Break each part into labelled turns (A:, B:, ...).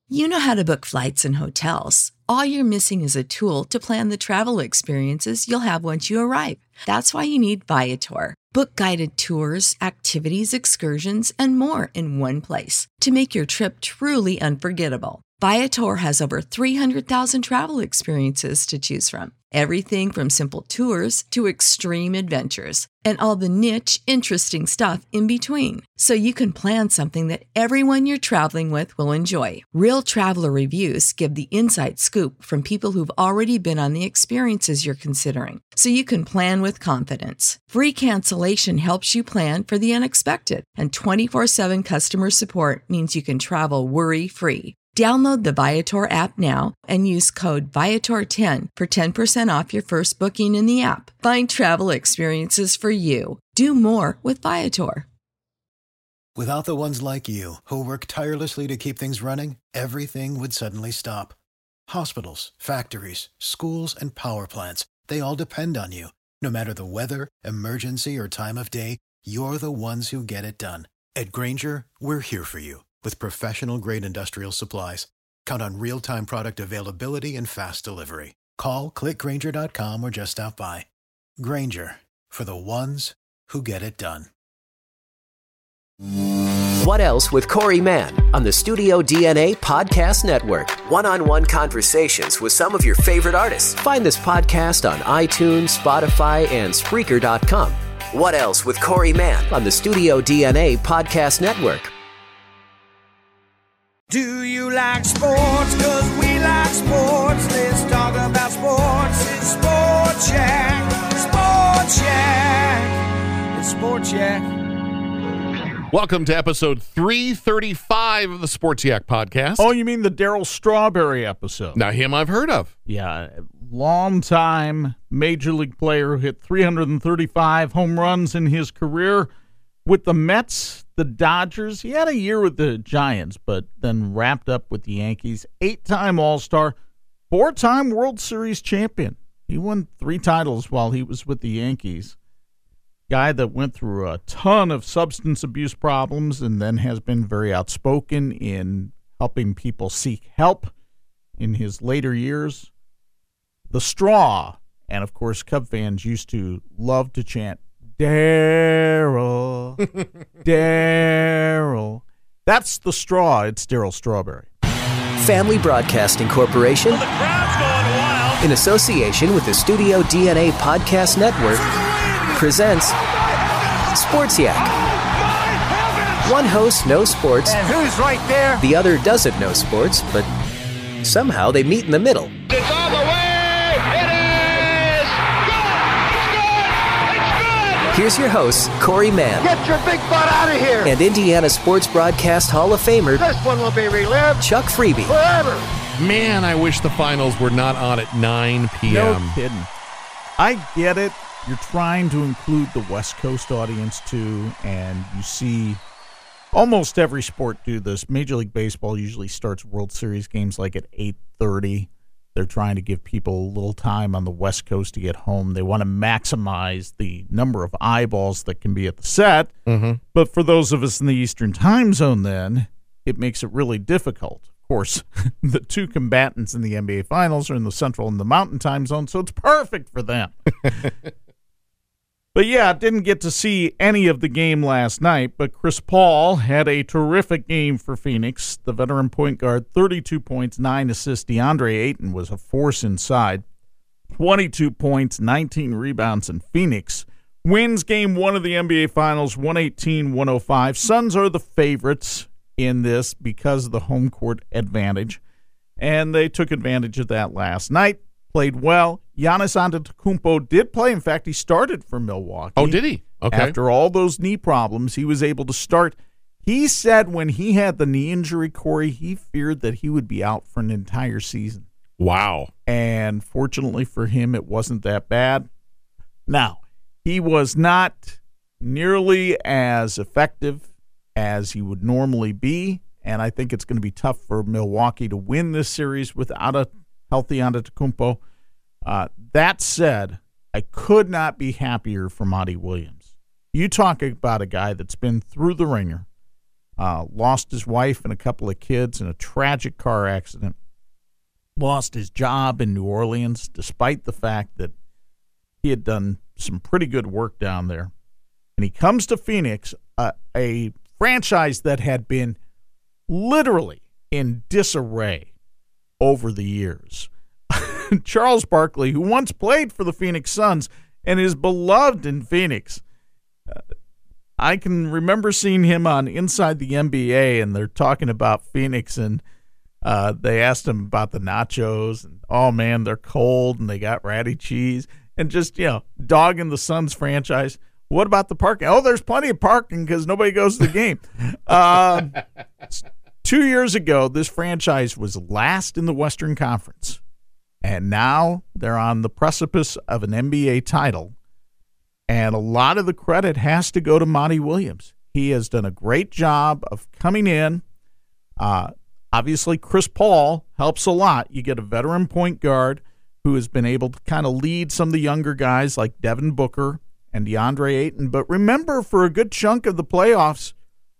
A: You know how to book flights and hotels. All you're missing is a tool to plan the travel experiences you'll have once you arrive. That's why you need Viator. Book guided tours, activities, excursions, and more in one place to make your trip truly unforgettable. Viator has over 300,000 travel experiences to choose from. Everything from simple tours to extreme adventures and all the niche, interesting stuff in between. So you can plan something that everyone you're traveling with will enjoy. Real traveler reviews give the inside scoop from people who've already been on the experiences you're considering. So you can plan with confidence. Free cancellation helps you plan for the unexpected. And 24/7 customer support means you can travel worry-free. Download the Viator app now and use code Viator10 for 10% off your first booking in the app. Find travel experiences for you. Do more with Viator.
B: Without the ones like you, who work tirelessly to keep things running, everything would suddenly stop. Hospitals, factories, schools, and power plants, they all depend on you. No matter the weather, emergency, or time of day, you're the ones who get it done. At Grainger, we're here for you. With professional-grade industrial supplies, count on real-time product availability and fast delivery. Call, click Grainger.com, or just stop by. Grainger, for the ones who get it done.
C: What Else with Corey Mann on the Studio DNA Podcast Network. One-on-one conversations with some of your favorite artists. Find this podcast on iTunes, Spotify, and Spreaker.com. What Else with Corey Mann on the Studio DNA Podcast Network.
D: Do you like sports? 'Cause we like sports. Let's talk about sports. It's Sport Shack. Sport Shack. It's Sport Shack.
E: Welcome to episode 335 of the Sports Yak podcast.
F: Oh, you mean the Darryl Strawberry episode?
E: Now, him I've heard of.
F: Yeah, long-time Major League player who hit 335 home runs in his career with the Mets, the Dodgers. He had a year with the Giants, but then wrapped up with the Yankees. 8-time All-Star, 4-time World Series champion. He won 3 titles while he was with the Yankees. Guy that went through a ton of substance abuse problems and then has been very outspoken in helping people seek help in his later years. The Straw. And, of course, Cub fans used to love to chant, Darryl, Darryl. That's the Straw. It's Darryl Strawberry.
C: Family Broadcasting Corporation,
D: The crowd's going wild.
C: in association with the Studio DNA Podcast Network, presents Sports Yak. One host knows sports,
D: And who's right there?
C: the other doesn't know sports, but somehow they meet in the middle.
D: It's on the way. It is. Good. It's good. It's good.
C: Here's your hosts, Corey Mann
D: Get your big butt out of here.
C: and Indiana Sports Broadcast Hall of Famer
D: This one will be relived
C: Chuck Freeby.
D: forever.
E: Man, I wish the finals were not on at 9 p.m.
F: No kidding. I get it. You're trying to include the West Coast audience, too, and you see almost every sport do this. Major League Baseball usually starts World Series games like at 8:30. They're trying to give people a little time on the West Coast to get home. They want to maximize the number of eyeballs that can be at the set.
E: Mm-hmm.
F: But for those of us in the Eastern time zone, then, it makes it really difficult. Of course, the two combatants in the NBA Finals are in the Central and the Mountain time zone, so it's perfect for them. But yeah, didn't get to see any of the game last night, but Chris Paul had a terrific game for Phoenix. The veteran point guard, 32 points, 9 assists. DeAndre Ayton was a force inside. 22 points, 19 rebounds, and Phoenix wins game 1 of the NBA Finals, 118-105. Suns are the favorites in this because of the home court advantage, and they took advantage of that last night. Played well. Giannis Antetokounmpo did play. In fact, he started for Milwaukee.
E: Oh, did he? Okay.
F: After all those knee problems, he was able to start. He said when he had the knee injury, Corey, he feared that he would be out for an entire season.
E: Wow.
F: And fortunately for him, it wasn't that bad. Now, he was not nearly as effective as he would normally be, and I think it's going to be tough for Milwaukee to win this series without a healthy Antetokounmpo. That said, I could not be happier for Monty Williams. You talk about a guy that's been through the ringer. lost his wife and a couple of kids in a tragic car accident, lost his job in New Orleans, despite the fact that he had done some pretty good work down there. And he comes to Phoenix, a franchise that had been literally in disarray over the years. Charles Barkley, who once played for the Phoenix Suns and is beloved in Phoenix. I can remember seeing him on Inside the NBA, and they're talking about Phoenix, and they asked him about the nachos, and, oh, man, they're cold, and they got ratty cheese, and just, dogging the Suns franchise. What about the parking? Oh, there's plenty of parking because nobody goes to the game. 2 years ago, this franchise was last in the Western Conference. And now they're on the precipice of an NBA title. And a lot of the credit has to go to Monty Williams. He has done a great job of coming in. Obviously, Chris Paul helps a lot. You get a veteran point guard who has been able to kind of lead some of the younger guys like Devin Booker and DeAndre Ayton. But remember, for a good chunk of the playoffs,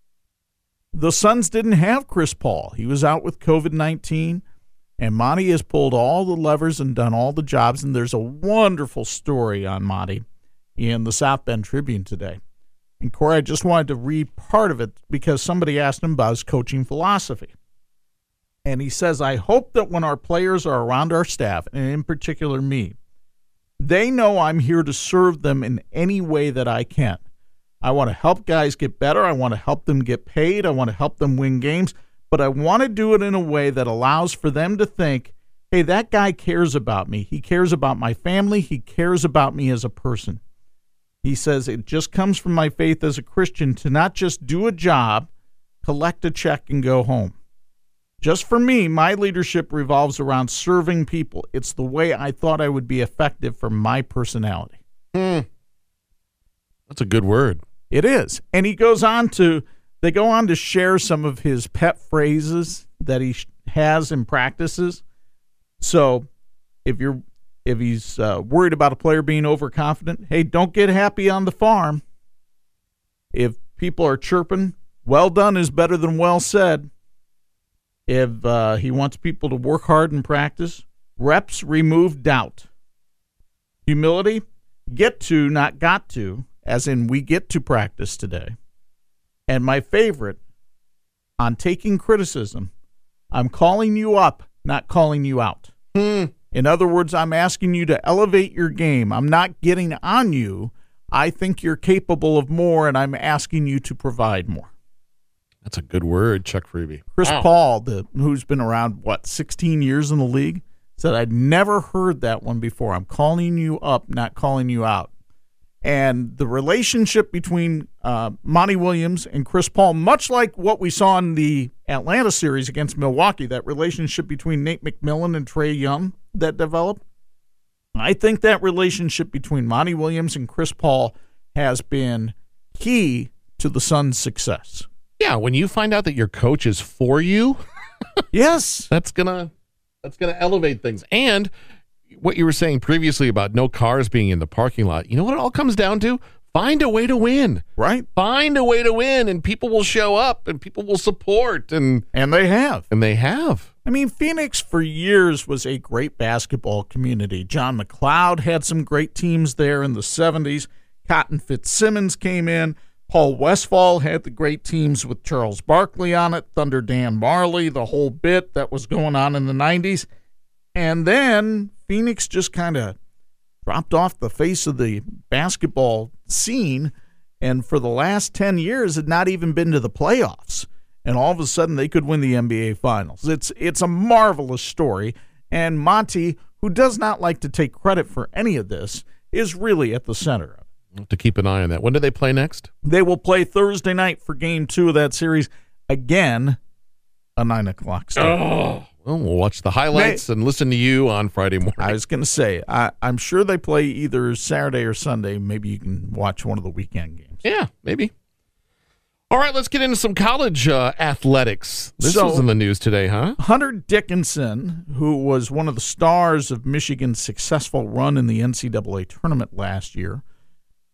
F: the Suns didn't have Chris Paul. He was out with COVID-19. And Monty has pulled all the levers and done all the jobs. And there's a wonderful story on Monty in the South Bend Tribune today. And, Corey, I just wanted to read part of it because somebody asked him about his coaching philosophy. And he says, I hope that when our players are around our staff, and in particular me, they know I'm here to serve them in any way that I can. I want to help guys get better. I want to help them get paid. I want to help them win games. But I want to do it in a way that allows for them to think, hey, that guy cares about me. He cares about my family. He cares about me as a person. He says it just comes from my faith as a Christian to not just do a job, collect a check, and go home. Just for me, my leadership revolves around serving people. It's the way I thought I would be effective for my personality.
E: That's a good word.
F: It is. And he goes on to... They go on to share some of his pet phrases that he has and practices. So if he's worried about a player being overconfident, hey, don't get happy on the farm. If people are chirping, well done is better than well said. If he wants people to work hard in practice, reps remove doubt. Humility, get to, not got to, as in we get to practice today. And my favorite, on taking criticism, I'm calling you up, not calling you out. In other words, I'm asking you to elevate your game. I'm not getting on you. I think you're capable of more, and I'm asking you to provide more.
E: That's a good word, Chuck Freebie.
F: Chris Paul, who's been around, 16 years in the league, said, I'd never heard that one before. I'm calling you up, not calling you out. And the relationship between Monty Williams and Chris Paul, much like what we saw in the Atlanta series against Milwaukee, that relationship between Nate McMillan and Trae Young that developed, I think that relationship between Monty Williams and Chris Paul has been key to the Suns' success.
E: Yeah, when you find out that your coach is for you,
F: yes,
E: that's gonna elevate things. And what you were saying previously about no cars being in the parking lot, you know what it all comes down to? Find a way to win.
F: Right.
E: Find a way to win, and people will show up, and people will support. And
F: they have.
E: And they have.
F: I mean, Phoenix for years was a great basketball community. John McLeod had some great teams there in the 70s. Cotton Fitzsimmons came in. Paul Westphal had the great teams with Charles Barkley on it, Thunder Dan Marley, the whole bit that was going on in the 90s. And then Phoenix just kind of dropped off the face of the basketball scene, and for the last 10 years had not even been to the playoffs. And all of a sudden they could win the NBA Finals. It's a marvelous story, and Monty, who does not like to take credit for any of this, is really at the center of it.
E: To keep an eye on that. When do they play next?
F: They will play Thursday night for Game 2 of that series. Again, a 9 o'clock start.
E: Oh. Well, we'll watch the highlights and listen to you on Friday morning.
F: I was going to say, I'm sure they play either Saturday or Sunday. Maybe you can watch one of the weekend games.
E: Yeah, maybe. All right, let's get into some college athletics. This was in the news today, huh?
F: Hunter Dickinson, who was one of the stars of Michigan's successful run in the NCAA tournament last year,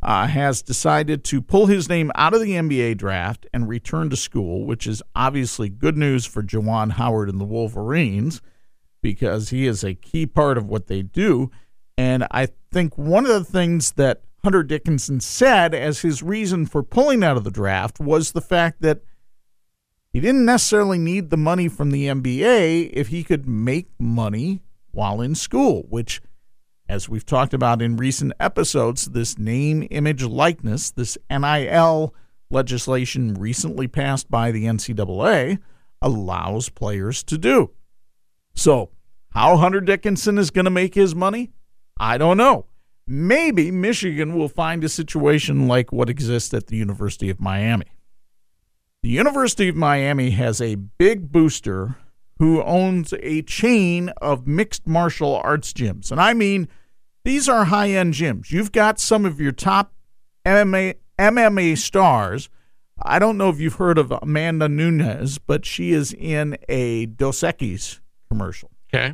F: has decided to pull his name out of the NBA draft and return to school, which is obviously good news for Juwan Howard and the Wolverines because he is a key part of what they do. And I think one of the things that Hunter Dickinson said as his reason for pulling out of the draft was the fact that he didn't necessarily need the money from the NBA if he could make money while in school, which, as we've talked about in recent episodes, this name, image, likeness, this NIL legislation recently passed by the NCAA allows players to do. So how Hunter Dickinson is going to make his money, I don't know. Maybe Michigan will find a situation like what exists at the University of Miami. The University of Miami has a big booster who owns a chain of mixed martial arts gyms. And I mean, these are high-end gyms. You've got some of your top MMA stars. I don't know if you've heard of Amanda Nunes, but she is in a Dos Equis commercial.
E: Okay.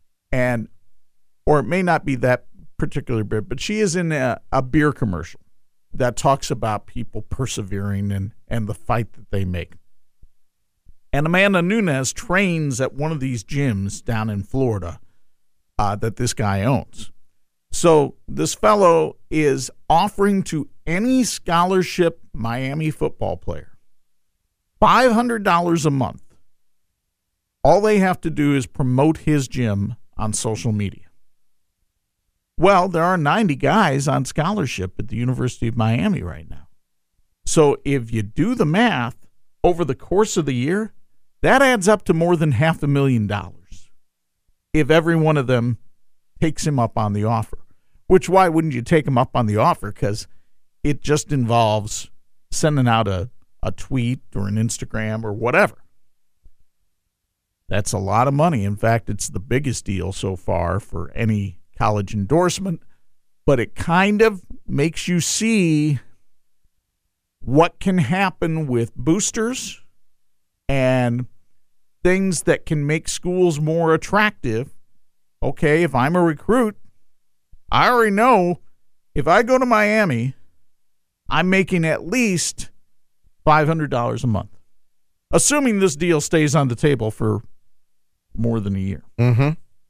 F: Or it may not be that particular bit, but she is in a beer commercial that talks about people persevering and the fight that they make. And Amanda Nunes trains at one of these gyms down in Florida that this guy owns. So this fellow is offering to any scholarship Miami football player $500 a month. All they have to do is promote his gym on social media. Well, there are 90 guys on scholarship at the University of Miami right now. So if you do the math, over the course of the year, that adds up to more than $500,000 if every one of them takes him up on the offer. Which, why wouldn't you take him up on the offer? Because it just involves sending out a tweet or an Instagram or whatever. That's a lot of money. In fact, it's the biggest deal so far for any college endorsement, but it kind of makes you see what can happen with boosters and things that can make schools more attractive. Okay, if I'm a recruit, I already know if I go to Miami, I'm making at least $500 a month, assuming this deal stays on the table for more than a year.
E: Mm-hmm.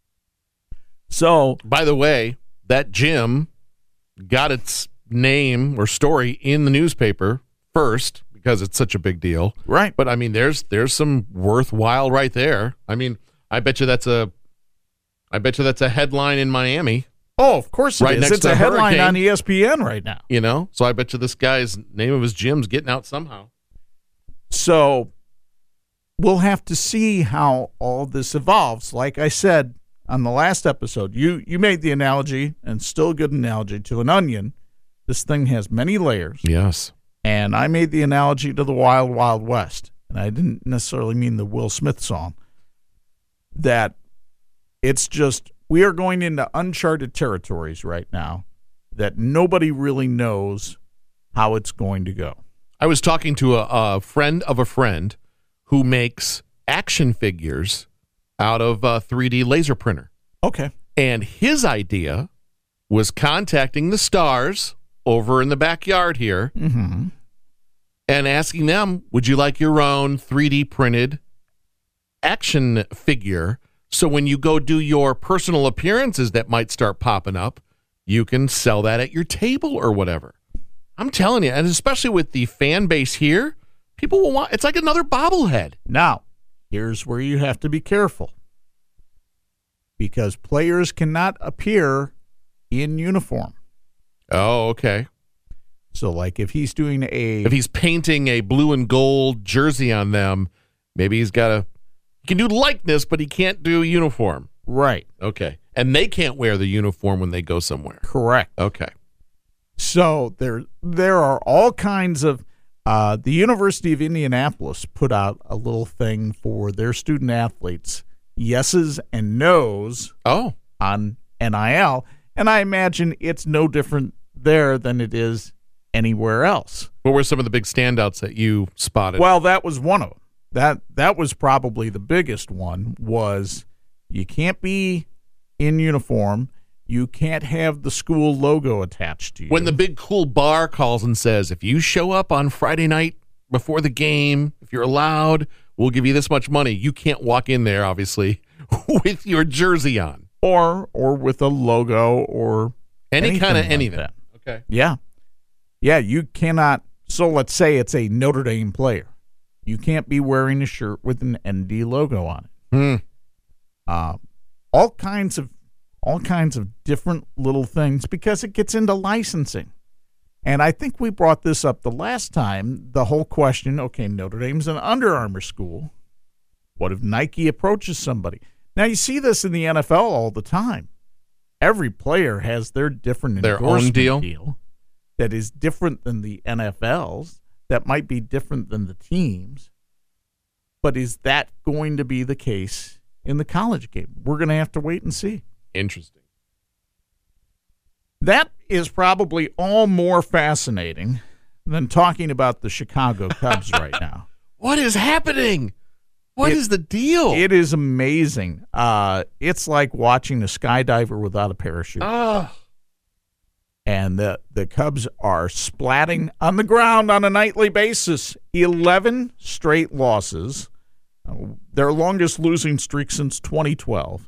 F: So,
E: by the way, that gym got its name or story in the newspaper first because it's such a big deal.
F: Right.
E: But I mean, there's some worthwhile right there. I mean, I bet you that's a headline in Miami.
F: Oh, of course it
E: right
F: is.
E: Next
F: it's
E: to
F: a headline
E: Hurricane,
F: on ESPN right now.
E: You know, so I bet you this guy's name of his gym's getting out somehow.
F: So we'll have to see how all this evolves. Like I said on the last episode, you made the analogy, and still a good analogy, to an onion. This thing has many layers.
E: Yes.
F: And I made the analogy to the Wild Wild West, and I didn't necessarily mean the Will Smith song, that it's just we are going into uncharted territories right now that nobody really knows how it's going to go.
E: I was talking to a friend of a friend who makes action figures out of a 3D laser printer.
F: Okay.
E: And his idea was contacting the stars over in the backyard here
F: mm-hmm.
E: and asking them, would you like your own 3D printed action figure? So when you go do your personal appearances that might start popping up, you can sell that at your table or whatever. I'm telling you, and especially with the fan base here, people will want, it's like another bobblehead.
F: Now, here's where you have to be careful, because players cannot appear in uniform.
E: Oh, okay.
F: So, like, if he's
E: painting a blue and gold jersey on them, maybe he can do likeness, but he can't do uniform.
F: Right.
E: Okay. And they can't wear the uniform when they go somewhere.
F: Correct.
E: Okay.
F: So there are all kinds of the University of Indianapolis put out a little thing for their student athletes, yeses and nos on NIL, and I imagine it's no different there than it is anywhere else.
E: What were some of the big standouts that you spotted?
F: Well, that was one of them. That was probably the biggest one, was you can't be in uniform, You can't have the school logo attached to you.
E: When the big cool bar calls and says, if you show up on Friday night before the game, if you're allowed, we'll give you this much money. You can't walk in there, obviously, with your jersey on.
F: Or with a logo or
E: any kind of
F: like
E: anything.
F: that.
E: Okay.
F: Yeah. Yeah, you cannot. So let's say it's a Notre Dame player. You can't be wearing a shirt with an ND logo on it. All kinds of different little things because it gets into licensing. And I think we brought this up the last time, the whole question, okay, Notre Dame's an Under Armour school. What if Nike approaches somebody? Now, you see this in the NFL all the time. Every player has their different endorsement deal that is different than the NFL's, that might be different than the teams. But is that going to be the case in the college game? We're going to have to wait and see.
E: Interesting.
F: That is probably all more fascinating than talking about the Chicago Cubs right now.
E: What is happening? What is the deal?
F: It is amazing. It's like watching a skydiver without a parachute. And the Cubs are splatting on the ground on a nightly basis. 11 straight losses. Their longest losing streak since 2012.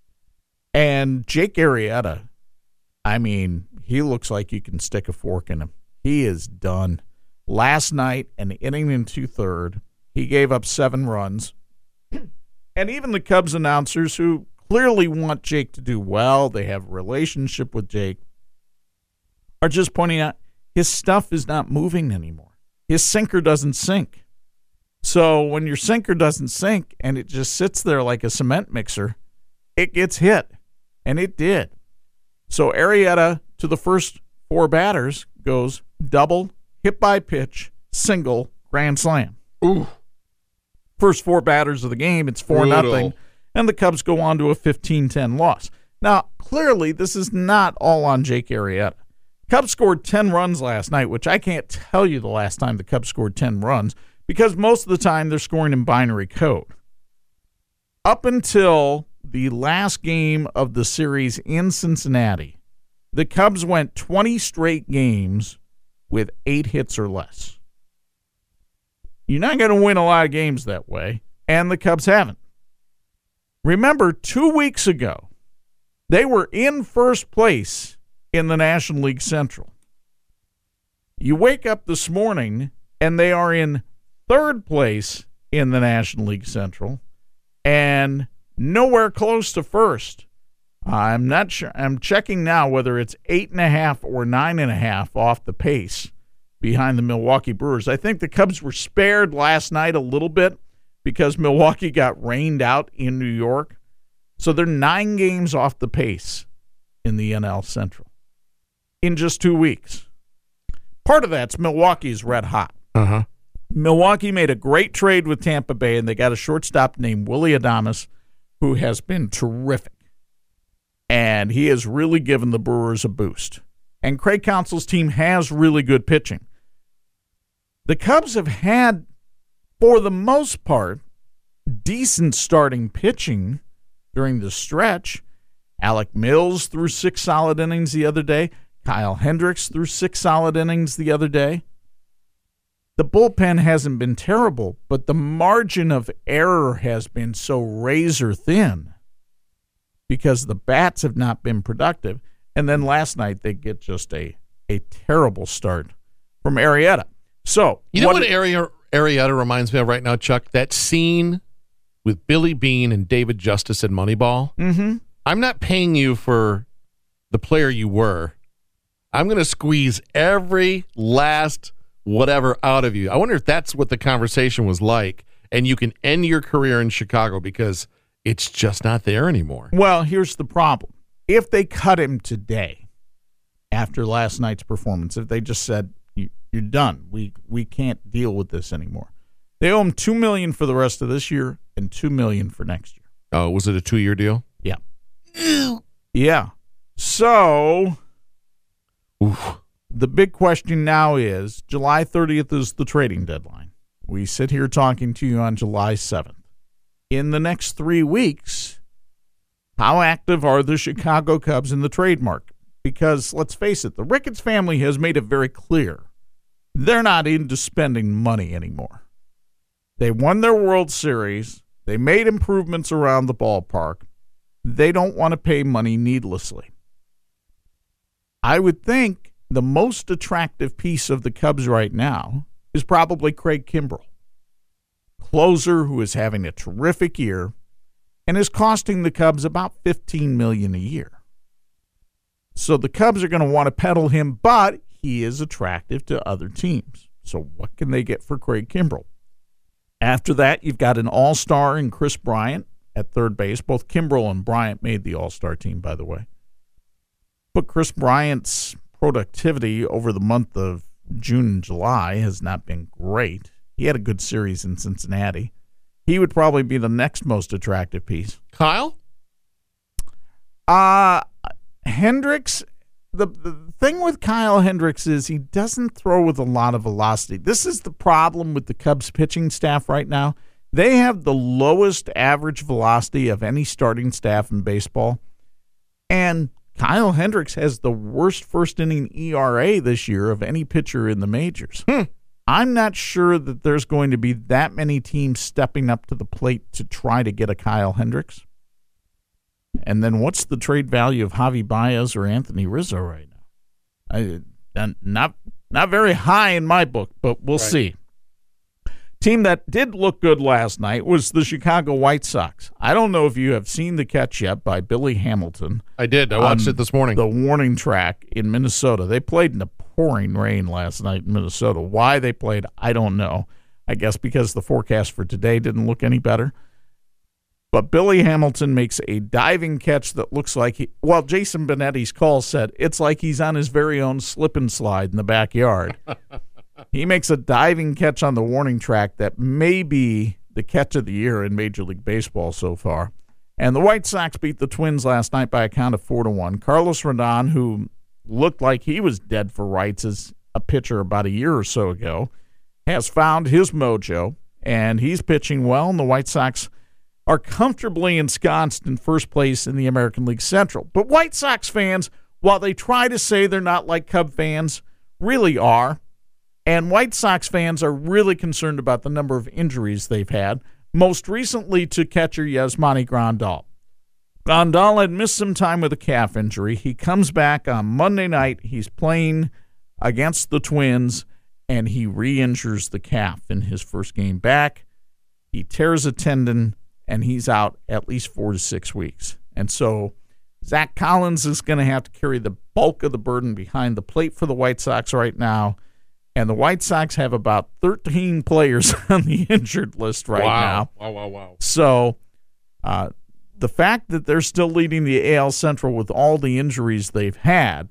F: And Jake Arrieta, I mean, he looks like you can stick a fork in him. He is done. Last night, an inning and 2/3, he gave up 7 runs. And even the Cubs announcers, who clearly want Jake to do well, they have a relationship with Jake, are just pointing out his stuff is not moving anymore. His sinker doesn't sink. So when your sinker doesn't sink and it just sits there like a cement mixer, it gets hit. And it did. So Arrieta, to the first 4 batters, goes double, hit by pitch, single, grand slam.
E: Ooh.
F: First 4 batters of the game, it's 4-0, and the Cubs go on to a 15-10 loss. Now, clearly, this is not all on Jake Arrieta. Cubs scored 10 runs last night, which I can't tell you the last time the Cubs scored 10 runs, because most of the time they're scoring in binary code. Up until the last game of the series in Cincinnati, the Cubs went 20 straight games with 8 hits or less. You're not going to win a lot of games that way, and the Cubs haven't. Remember, 2 weeks ago, they were in first place in the National League Central. You wake up this morning, and they are in third place in the National League Central, and nowhere close to first. I'm not sure. I'm checking now whether it's 8.5 or 9.5 off the pace behind the Milwaukee Brewers. I think the Cubs were spared last night a little bit because Milwaukee got rained out in New York. So they're 9 games off the pace in the NL Central in just 2 weeks. Part of that's Milwaukee's red hot.
E: Uh-huh.
F: Milwaukee made a great trade with Tampa Bay, and they got a shortstop named Willy Adames, who has been terrific. And he has really given the Brewers a boost. And Craig Counsell's team has really good pitching. The Cubs have had, for the most part, decent starting pitching during the stretch. Alec Mills threw 6 solid innings the other day. Kyle Hendricks threw 6 solid innings the other day. The bullpen hasn't been terrible, but the margin of error has been so razor thin because the bats have not been productive. And then last night they get just a terrible start from Arrieta. So
E: you know what Arrieta reminds me of right now, Chuck? That scene with Billy Beane and David Justice in Moneyball.
F: Mm-hmm.
E: I'm not paying you for the player you were. I'm going to squeeze every last whatever out of you. I wonder if that's what the conversation was like, and you can end your career in Chicago because it's just not there anymore.
F: Well, here's the problem. If they cut him today after last night's performance, if they just said, you're done, we can't deal with this anymore, they owe him $2 million for the rest of this year and $2 million for next year.
E: Oh, was it a 2-year deal?
F: Yeah. Yeah. So
E: oof.
F: The big question now is July 30th is the trading deadline. We sit here talking to you on July 7th. In the next 3 weeks, How active are the Chicago Cubs in the trade market? Because, let's face it, the Ricketts family has made it very clear they're not into spending money anymore. They won their World Series. They made improvements around the ballpark. They don't want to pay money needlessly. I would think the most attractive piece of the Cubs right now is probably Craig Kimbrell, closer who is having a terrific year and is costing the Cubs about $15 million a year. So the Cubs are going to want to peddle him, but he is attractive to other teams. So what can they get for Craig Kimbrell? After that, you've got an all-star in Chris Bryant at third base. Both Kimbrell and Bryant made the all-star team, by the way. But Chris Bryant's productivity over the month of June and July has not been great. He had a good series in Cincinnati. He would probably be the next most attractive piece.
E: Kyle?
F: Hendricks, the thing with Kyle Hendricks is he doesn't throw with a lot of velocity. This is the problem with the Cubs pitching staff right now. They have the lowest average velocity of any starting staff in baseball. And Kyle Hendricks has the worst first-inning ERA this year of any pitcher in the majors. I'm not sure that there's going to be that many teams stepping up to the plate to try to get a Kyle Hendricks. And then what's the trade value of Javi Baez or Anthony Rizzo right now? Not very high in my book, but we'll see. Team that did look good last night was the Chicago White Sox. I don't know if you have seen the catch yet by Billy Hamilton.
E: I did. I watched it this morning.
F: The warning track in Minnesota. They played in the pouring rain last night in Minnesota. Why they played, I don't know. I guess because the forecast for today didn't look any better. But Billy Hamilton makes a diving catch that looks like Jason Benetti's call said it's like he's on his very own slip and slide in the backyard. He makes a diving catch on the warning track that may be the catch of the year in Major League Baseball so far. And the White Sox beat the Twins last night by a count of 4-1. Carlos Rodon, who looked like he was dead for rights as a pitcher about a year or so ago, has found his mojo, and he's pitching well, and the White Sox are comfortably ensconced in first place in the American League Central. But White Sox fans, while they try to say they're not like Cub fans, really are. And White Sox fans are really concerned about the number of injuries they've had, most recently to catcher Yasmani Grandal. Grandal had missed some time with a calf injury. He comes back on Monday night. He's playing against the Twins, and he re-injures the calf in his first game back. He tears a tendon, and he's out at least 4 to 6 weeks. And so Zach Collins is going to have to carry the bulk of the burden behind the plate for the White Sox right now. And the White Sox have about 13 players on the injured list right now.
E: Wow.
F: So the fact that they're still leading the AL Central with all the injuries they've had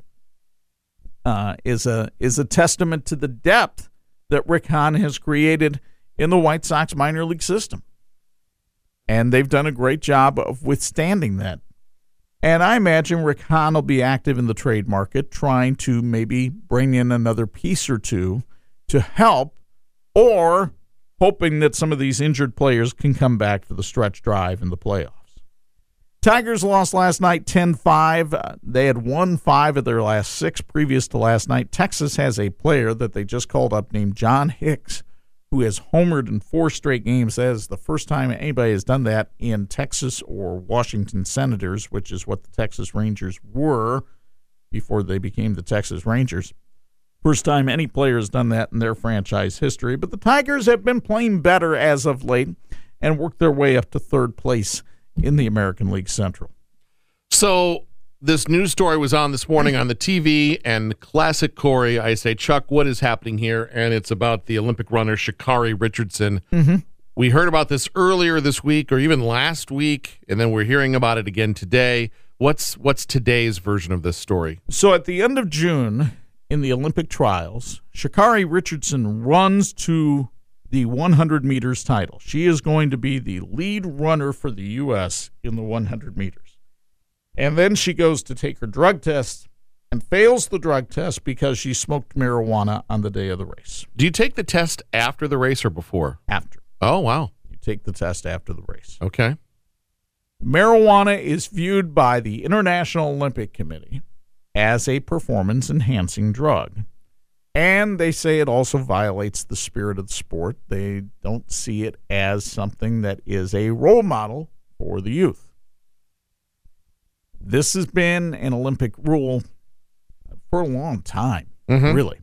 F: is a testament to the depth that Rick Hahn has created in the White Sox minor league system. And they've done a great job of withstanding that. And I imagine Rick Hahn will be active in the trade market, trying to maybe bring in another piece or two to help, or hoping that some of these injured players can come back for the stretch drive in the playoffs. Tigers lost last night 10-5. They had won 5 of their last 6 previous to last night. Texas has a player that they just called up named John Hicks, who has homered in 4 straight games. That is the first time anybody has done that in Texas or Washington Senators, which is what the Texas Rangers were before they became the Texas Rangers. First time any player has done that in their franchise history. But the Tigers have been playing better as of late and worked their way up to 3rd place in the American League Central.
E: So this news story was on this morning on the TV, and classic Corey, I say, Chuck, what is happening here? And it's about the Olympic runner Sha'Carri Richardson. Mm-hmm. We heard about this earlier this week or even last week, and then we're hearing about it again today. What's today's version of this story?
F: So at the end of June in the Olympic trials, Sha'Carri Richardson runs to the 100 meters title. She is going to be the lead runner for the U.S. in the 100 meters. And then she goes to take her drug test and fails the drug test because she smoked marijuana on the day of the race.
E: Do you take the test after the race or before?
F: After.
E: Oh, wow.
F: You take the test after the race.
E: Okay.
F: Marijuana is viewed by the International Olympic Committee as a performance-enhancing drug. And they say it also violates the spirit of the sport. They don't see it as something that is a role model for the youth. This has been an Olympic rule for a long time, really.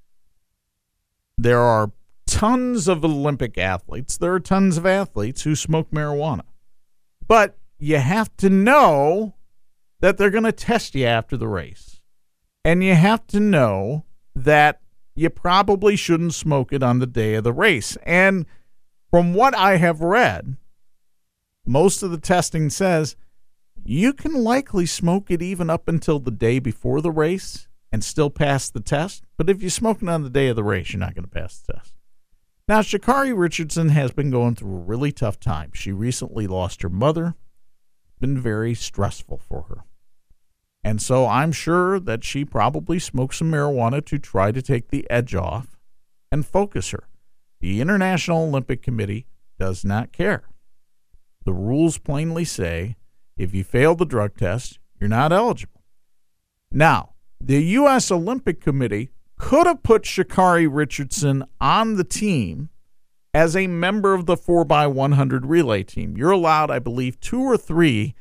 F: There are tons of Olympic athletes. There are tons of athletes who smoke marijuana. But you have to know that they're going to test you after the race. And you have to know that you probably shouldn't smoke it on the day of the race. And from what I have read, most of the testing says you can likely smoke it even up until the day before the race and still pass the test. But if you smoke it on the day of the race, you're not going to pass the test. Now, Sha'Carri Richardson has been going through a really tough time. She recently lost her mother. It's been very stressful for her. And so I'm sure that she probably smoked some marijuana to try to take the edge off and focus her. The International Olympic Committee does not care. The rules plainly say if you fail the drug test, you're not eligible. Now, the U.S. Olympic Committee could have put Sha'Carri Richardson on the team as a member of the 4x100 relay team. You're allowed, I believe, 2 or 3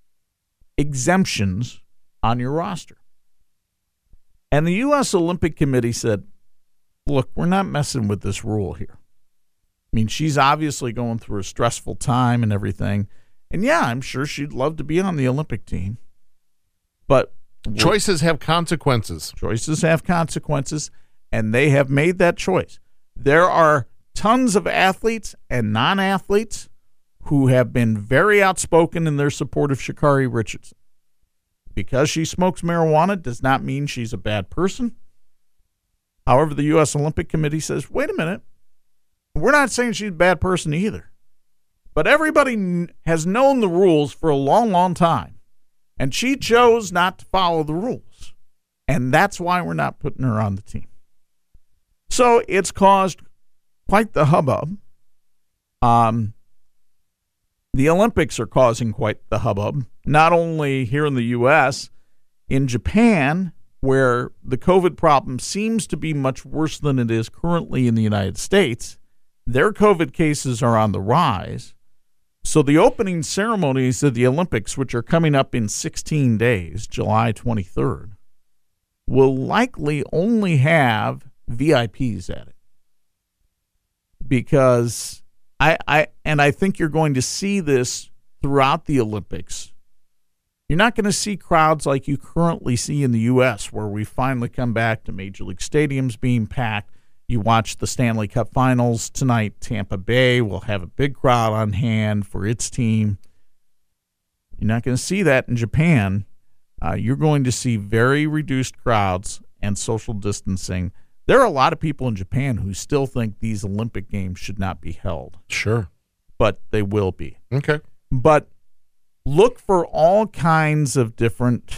F: exemptions on your roster. And the U.S. Olympic Committee said, look, we're not messing with this rule here. I mean, she's obviously going through a stressful time and everything. And yeah, I'm sure she'd love to be on the Olympic team. But
E: choices have consequences.
F: Choices have consequences, and they have made that choice. There are tons of athletes and non-athletes who have been very outspoken in their support of Sha'Carri Richardson. Because she smokes marijuana does not mean she's a bad person. However, the U.S. Olympic Committee says, wait a minute, we're not saying she's a bad person either. But everybody has known the rules for a long, long time. And she chose not to follow the rules. And that's why we're not putting her on the team. So it's caused quite the hubbub. The Olympics are causing quite the hubbub, not only here in the U.S., in Japan, where the COVID problem seems to be much worse than it is currently in the United States. Their COVID cases are on the rise. So the opening ceremonies of the Olympics, which are coming up in 16 days, July 23rd, will likely only have VIPs at it. Because I think you're going to see this throughout the Olympics. You're not going to see crowds like you currently see in the U.S., where we finally come back to major league stadiums being packed. You watch the Stanley Cup Finals tonight. Tampa Bay will have a big crowd on hand for its team. You're not going to see that in Japan. You're going to see very reduced crowds and social distancing. There are a lot of people in Japan who still think these Olympic Games should not be held.
E: Sure.
F: But they will be.
E: Okay.
F: But look for all kinds of different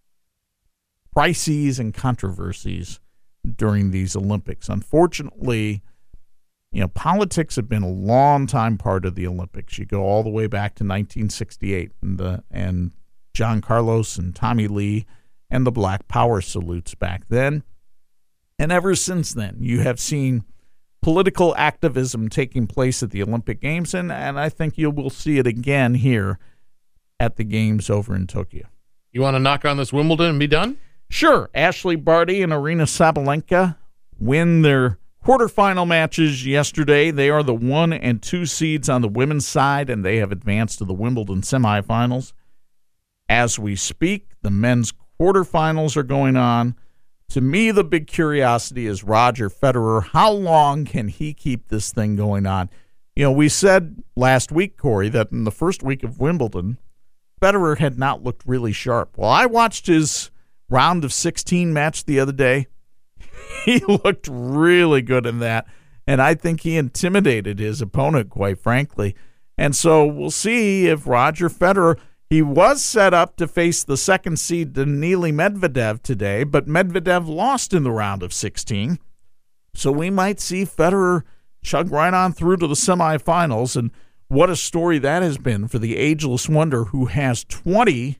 F: crises and controversies during these Olympics. Unfortunately, politics have been a long time part of the Olympics. You go all the way back to 1968 and John Carlos and Tommy Lee and the Black Power salutes back then. And ever since then, you have seen political activism taking place at the Olympic Games, and I think you will see it again here at the Games over in Tokyo.
E: You want to knock on this Wimbledon and be done?
F: Sure. Ashley Barty and Aryna Sabalenka win their quarterfinal matches yesterday. They are the 1 and 2 seeds on the women's side, and they have advanced to the Wimbledon semifinals. As we speak, the men's quarterfinals are going on. To me, the big curiosity is Roger Federer. How long can he keep this thing going on? We said last week, Corey, that in the first week of Wimbledon, Federer had not looked really sharp. Well, I watched his round of 16 match the other day. He looked really good in that, and I think he intimidated his opponent, quite frankly. And so we'll see if Roger Federer, he was set up to face the second seed Daniil Medvedev today, but Medvedev lost in the round of 16. So we might see Federer chug right on through to the semifinals, and what a story that has been for the ageless wonder who has 20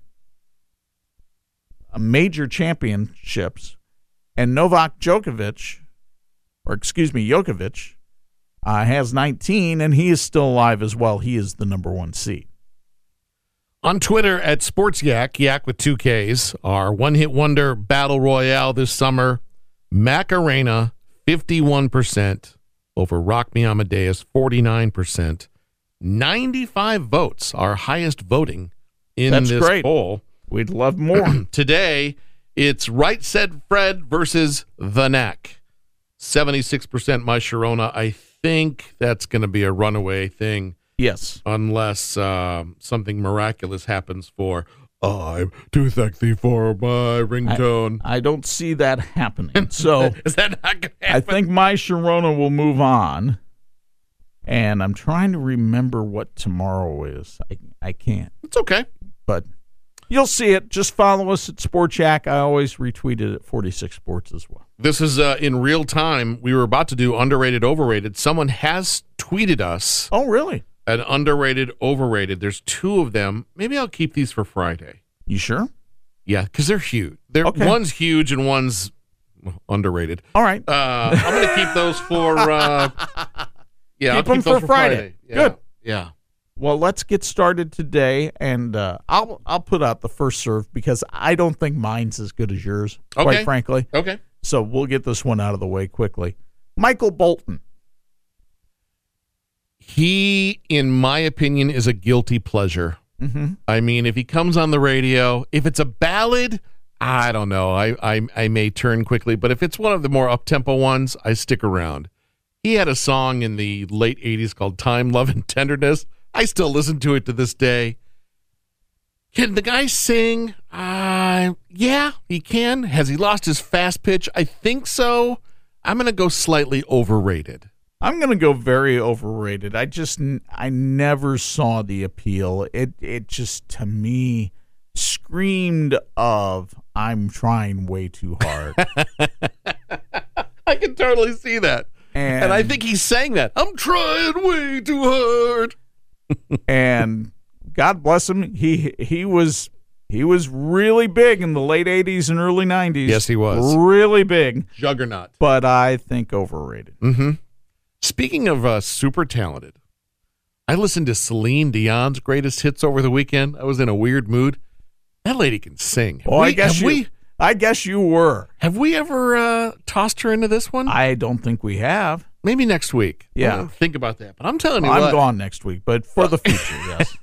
F: major championships, and Novak Djokovic, has 19, and he is still alive as well. He is the number 1 seed.
E: On Twitter at SportsYak, Yak with 2 Ks, our one-hit wonder battle royale this summer, Macarena, 51%, over Rock Me Amadeus, 49%. 95 votes, our highest voting in
F: That's
E: this
F: great.
E: poll.
F: We'd love more.
E: Today, it's Right Said Fred versus The Knack. 76% My Sharona. I think that's going to be a runaway thing.
F: Yes.
E: Unless something miraculous happens for I'm too sexy for my ringtone.
F: I don't see that happening. So
E: Is that not going to
F: I
E: happen?
F: think My Sharona will move on. And I'm trying to remember what tomorrow is. I can't.
E: It's okay.
F: But you'll see it. Just follow us at SportsYak. I always retweet it at 46 Sports as well.
E: This is in real time. We were about to do underrated, overrated. Someone has tweeted us
F: Oh, really?
E: an underrated, overrated. There's 2 of them. Maybe I'll keep these for Friday.
F: You sure?
E: Yeah, because they're huge.
F: Okay.
E: One's huge and one's underrated.
F: All right.
E: I'm going to keep those for. Yeah,
F: Keep
E: I'll
F: them
E: those
F: for Friday.
E: Yeah.
F: Good.
E: Yeah.
F: Well, let's get started today, and I'll put out the first serve because I don't think mine's as good as yours,
E: Okay.
F: quite frankly.
E: Okay.
F: So we'll get this one out of the way quickly. Michael Bolton.
E: He, in my opinion, is a guilty pleasure.
F: Mm-hmm.
E: I mean, if he comes on the radio, if it's a ballad, I don't know. I may turn quickly, but if it's one of the more up-tempo ones, I stick around. He had a song in the late 80s called Time, Love, and Tenderness. I still listen to it to this day. Can the guy sing? Yeah, he can. Has he lost his fast pitch? I think so. I'm going to go slightly overrated.
F: I'm going to go very overrated. I never saw the appeal. It just, to me, screamed of I'm trying way too hard.
E: I can totally see that. And I think he sang that. I'm trying way too hard.
F: And God bless him, he was really big in the late 80s and early 90s.
E: Yes, he was.
F: Really big.
E: Juggernaut.
F: But I think overrated.
E: Mm-hmm. Speaking of super talented, I listened to Celine Dion's greatest hits over the weekend. I was in a weird mood. That lady can sing.
F: I guess you were.
E: Have we ever tossed her into this one?
F: I don't think we have.
E: Maybe next week.
F: Yeah.
E: I'll think about that. But I'm telling you
F: I'm
E: what.
F: gone next week, but for the future, yes.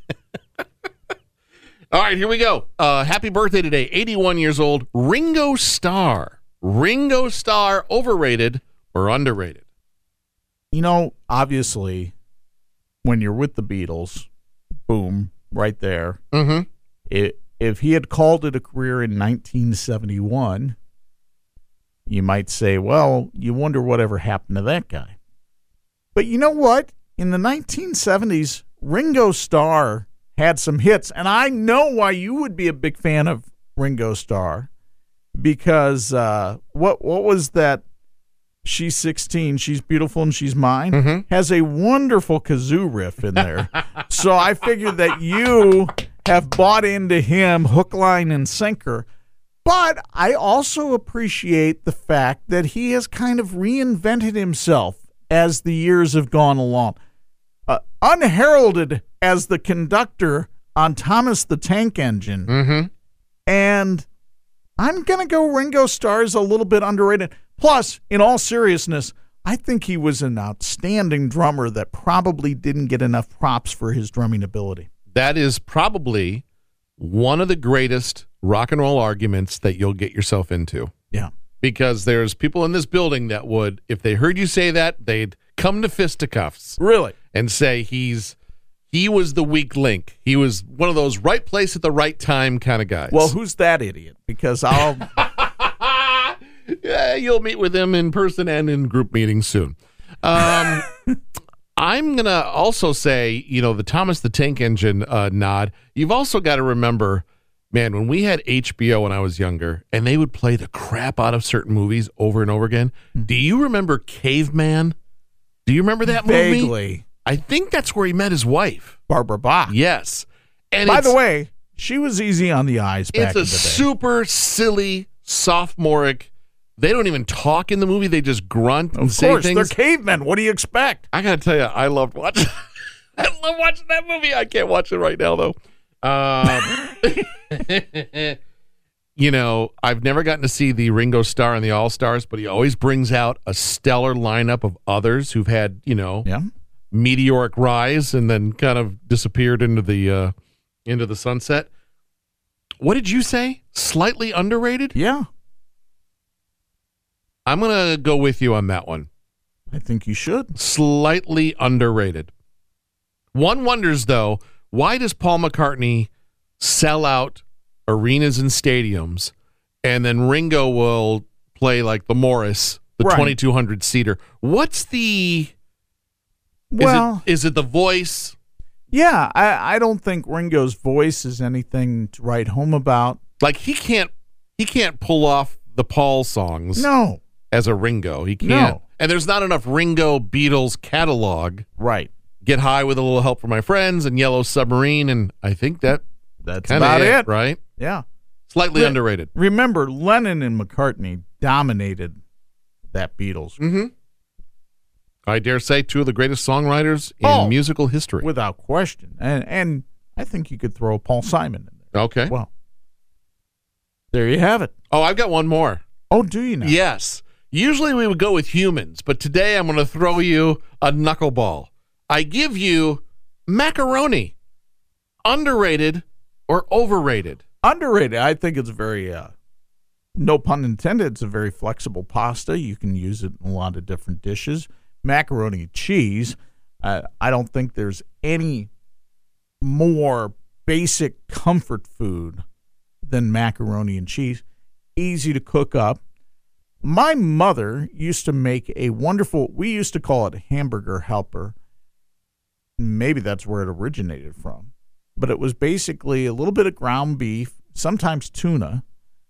E: All right, here we go. Happy birthday today, 81 years old, Ringo Starr. Ringo Starr, overrated or underrated?
F: You know, obviously, when you're with the Beatles, boom, right there.
E: Mm-hmm.
F: If he had called it a career in 1971, you might say, well, you wonder whatever happened to that guy. But you know what? In the 1970s, Ringo Starr had some hits, and I know why you would be a big fan of Ringo Starr, because what was that? She's 16, she's beautiful, and she's mine, has a wonderful kazoo riff in there. So I figured that you have bought into him hook, line, and sinker. But I also appreciate the fact that he has kind of reinvented himself as the years have gone along. Unheralded as the conductor on Thomas the Tank Engine.
E: Mm-hmm.
F: And I'm going to go Ringo Starr is a little bit underrated. Plus, in all seriousness, I think he was an outstanding drummer that probably didn't get enough props for his drumming ability.
E: That is probably one of the greatest rock and roll arguments that you'll get yourself into.
F: Yeah.
E: Because there's people in this building that would, if they heard you say that, they'd come to fisticuffs.
F: Really?
E: And say he was the weak link. He was one of those right place at the right time kind of guys.
F: Well, who's that idiot? Because I'll...
E: Yeah, you'll meet with him in person and in group meetings soon. I'm going to also say, the Thomas the Tank Engine nod. You've also got to remember, man, when we had HBO when I was younger, and they would play the crap out of certain movies over and over again. Do you remember Caveman? Do you remember that movie?
F: Vaguely.
E: I think that's where he met his wife.
F: Barbara Bach.
E: Yes. And
F: By the way, she was easy on the eyes back in the day.
E: It's a super silly, sophomoric. They don't even talk in the movie. They just grunt and say things.
F: Of course, they're cavemen. What do you expect?
E: I got to tell you, I loved watching I love watching that movie. I can't watch it right now, though. You know, I've never gotten to see the Ringo Starr and the All-Stars, but he always brings out a stellar lineup of others who've had, meteoric rise and then kind of disappeared into the sunset. What did you say? Slightly underrated?
F: Yeah.
E: I'm going to go with you on that one.
F: I think you should.
E: Slightly underrated. One wonders, though, why does Paul McCartney sell out arenas and stadiums, and then Ringo will play like the Morris, the 2,200 seater? What's the? Is it the voice?
F: Yeah, I don't think Ringo's voice is anything to write home about.
E: Like he can't pull off the Paul songs.
F: No,
E: as a Ringo, he can't.
F: No.
E: And there's not enough Ringo Beatles catalog.
F: Right.
E: Get High with a Little Help from My Friends and Yellow Submarine, and I think that's
F: about it,
E: right?
F: Yeah.
E: Slightly underrated.
F: Remember, Lennon and McCartney dominated that Beatles.
E: Mm-hmm. I dare say 2 of the greatest songwriters in musical history.
F: Without question. And I think you could throw Paul Simon in there.
E: Okay.
F: Well, there you have it.
E: Oh, I've got one more.
F: Oh, do you now?
E: Yes. Usually we would go with humans, but today I'm going to throw you a knuckleball. I give you macaroni. Underrated or overrated?
F: Underrated. I think it's very, no pun intended, it's a very flexible pasta. You can use it in a lot of different dishes. Macaroni and cheese. I don't think there's any more basic comfort food than macaroni and cheese. Easy to cook up. My mother used to make a wonderful, we used to call it hamburger helper. Maybe that's where it originated from. But it was basically a little bit of ground beef, sometimes tuna,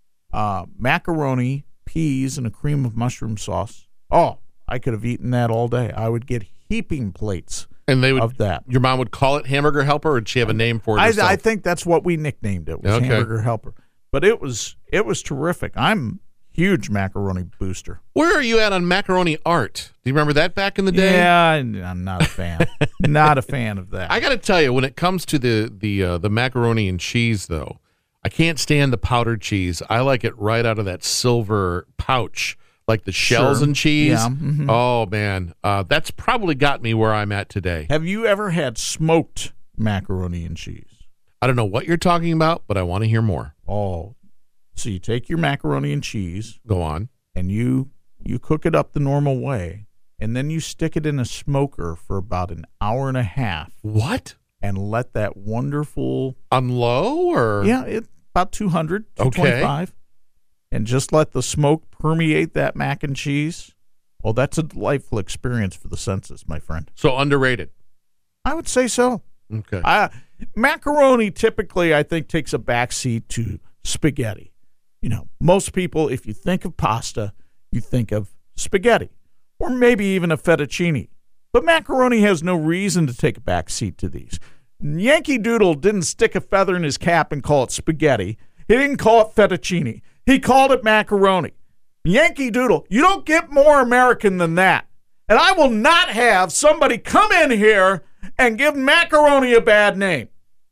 F: macaroni, peas, and a cream of mushroom sauce. Oh, I could have eaten that all day. I would get heaping plates of that.
E: Your mom would call it hamburger helper, or did she have a name for it herself?
F: I think that's what we nicknamed it, was hamburger helper. But it was terrific. I'm huge macaroni booster.
E: Where are you at on macaroni art? Do you remember that back in the day?
F: Yeah, I'm not a fan. Not a fan of that.
E: I got to tell you, when it comes to the macaroni and cheese, though, I can't stand the powdered cheese. I like it right out of that silver pouch, like the shells and cheese.
F: Yeah. Mm-hmm.
E: Oh, man. That's probably got me where I'm at today.
F: Have you ever had smoked macaroni and cheese?
E: I don't know what you're talking about, but I want to hear more.
F: Oh, so you take your macaroni and cheese.
E: Go on.
F: And you cook it up the normal way, and then you stick it in a smoker for about an hour and a half.
E: What?
F: And let that wonderful...
E: On low, or?
F: Yeah, about 200, 225. Okay. And just let the smoke permeate that mac and cheese. Well, that's a delightful experience for the senses, my friend.
E: So underrated?
F: I would say so.
E: Okay.
F: Macaroni typically, I think, takes a backseat to spaghetti. You know, most people, if you think of pasta, you think of spaghetti, or maybe even a fettuccine. But macaroni has no reason to take a backseat to these. Yankee Doodle didn't stick a feather in his cap and call it spaghetti. He didn't call it fettuccine. He called it macaroni. Yankee Doodle, you don't get more American than that. And I will not have somebody come in here and give macaroni a bad name.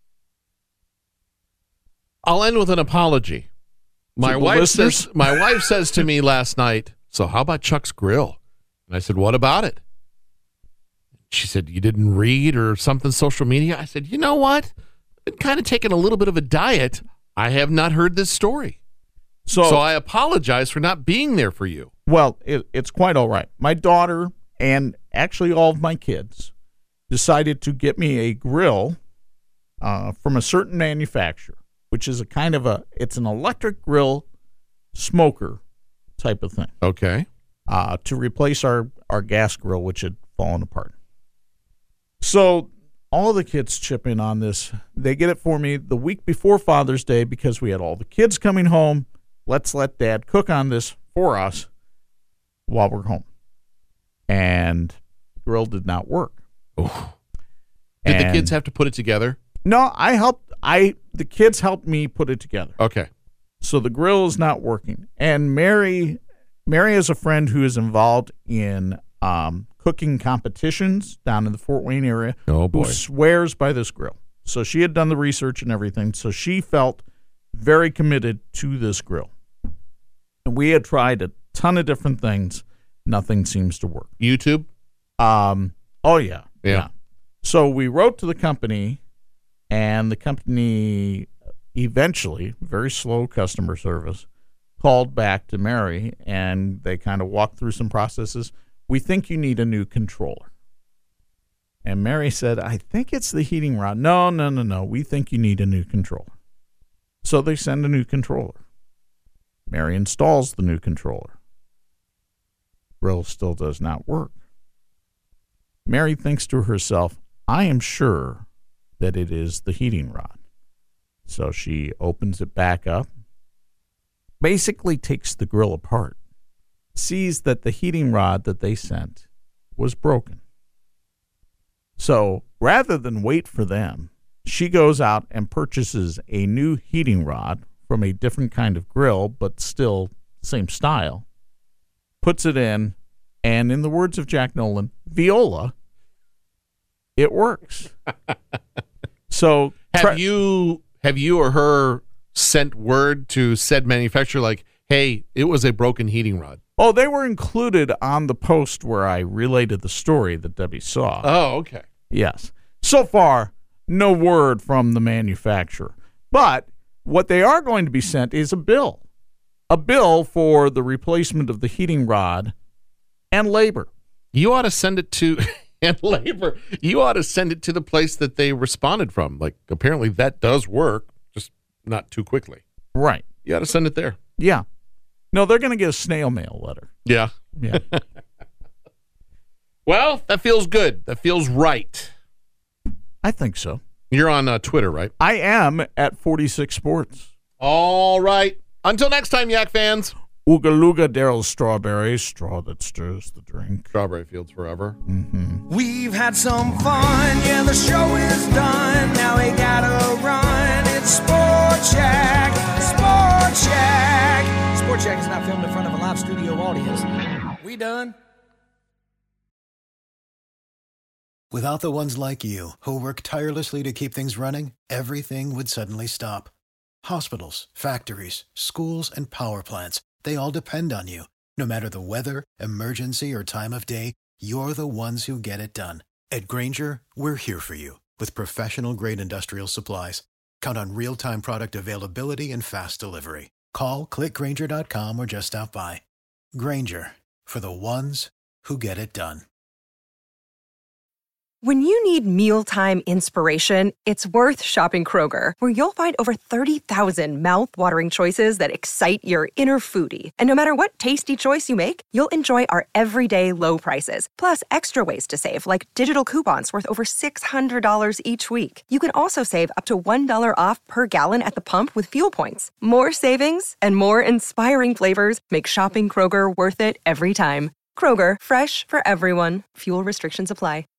E: I'll end with an apology. My wife says to me last night, so how about Chuck's Grill? And I said, what about it? She said, you didn't read or something, social media? I said, you know what? I've been kind of taking a little bit of a diet. I have not heard this story. So I apologize for not being there for you.
F: Well, it's quite all right. My daughter and actually all of my kids decided to get me a grill from a certain manufacturer, which is it's an electric grill smoker type of thing.
E: Okay.
F: To replace our gas grill, which had fallen apart. So all the kids chip in on this. They get it for me the week before Father's Day because we had all the kids coming home. Let's let Dad cook on this for us while we're home. And the grill did not work.
E: Oh. Did the kids have to put it together?
F: No, I helped. The kids helped me put it together.
E: Okay.
F: So the grill is not working. And Mary is a friend who is involved in cooking competitions down in the Fort Wayne area.
E: Oh, boy.
F: Who swears by this grill. So she had done the research and everything. So she felt very committed to this grill. And we had tried a ton of different things. Nothing seems to work.
E: YouTube?
F: Oh, yeah. So we wrote to the company, and the company eventually, very slow customer service, called back to Mary, and they kind of walked through some processes. We think you need a new controller. And Mary said, I think it's the heating rod. No. We think you need a new controller. So they send a new controller. Mary installs the new controller. Grill still does not work. Mary thinks to herself, I am sure that it is the heating rod. So she opens it back up, basically takes the grill apart, sees that the heating rod that they sent was broken. So rather than wait for them, she goes out and purchases a new heating rod from a different kind of grill, but still same style, puts it in, and in the words of Jack Nolan, Viola, it works. So
E: have you or her sent word to said manufacturer like, hey, it was a broken heating rod?
F: Oh, they were included on the post where I related the story that Debbie saw.
E: Oh, okay.
F: Yes. So far, no word from the manufacturer. But what they are going to be sent is a bill for the replacement of the heating rod and labor.
E: You ought to send it to and labor. You ought to send it to the place that they responded from. Like, apparently that does work, just not too quickly.
F: Right.
E: You ought to send it there.
F: Yeah. No, they're going to get a snail mail letter.
E: Yeah.
F: Yeah.
E: Well, that feels good. That feels right.
F: I think so.
E: You're on Twitter, right?
F: I am at 46 Sports.
E: All right. Until next time, Yak fans.
F: Ooga Looga Daryl's strawberry, straw that stirs the drink.
E: Strawberry fields forever.
F: Mm-hmm.
D: We've had some fun, yeah, the show is done. Now we gotta run. It's Sport Shack, Sport Shack. Sport Shack is not filmed in front of a live studio audience. We done.
B: Without the ones like you, who work tirelessly to keep things running, everything would suddenly stop. Hospitals, factories, schools, and power plants, they all depend on you. No matter the weather, emergency, or time of day, you're the ones who get it done. At Grainger, we're here for you with professional-grade industrial supplies. Count on real-time product availability and fast delivery. Call, clickgrainger.com, or just stop by. Grainger, for the ones who get it done.
G: When you need mealtime inspiration, it's worth shopping Kroger, where you'll find over 30,000 mouth-watering choices that excite your inner foodie. And no matter what tasty choice you make, you'll enjoy our everyday low prices, plus extra ways to save, like digital coupons worth over $600 each week. You can also save up to $1 off per gallon at the pump with fuel points. More savings and more inspiring flavors make shopping Kroger worth it every time. Kroger, fresh for everyone. Fuel restrictions apply.